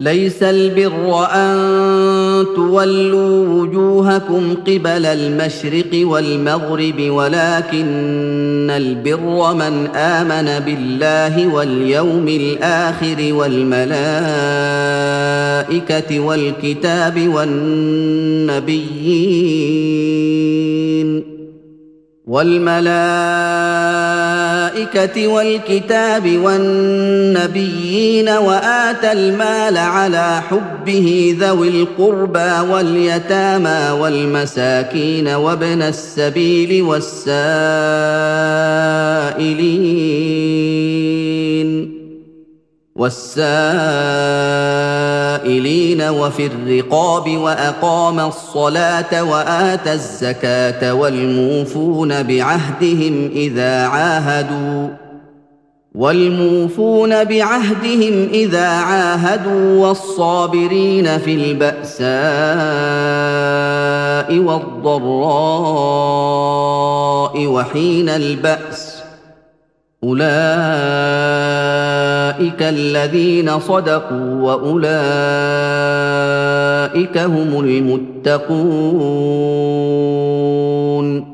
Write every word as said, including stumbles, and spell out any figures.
ليس البر أن تولوا وجوهكم قبل المشرق والمغرب ولكن البر من آمن بالله واليوم الآخر والملائكة والكتاب والنبيين والملائكة والكتاب والنبيين وآتى المال على حبه ذوي القربى واليتامى والمساكين وابن السبيل والسائلين والسائلين وفي الرقاب وأقام الصلاة وآتى الزكاة والموفون بعهدهم إذا عاهدوا والموفون بعهدهم إذا عاهدوا والصابرين في البأساء والضراء وحين البأس أولئك الذين صدقوا وأولئك هم المتقون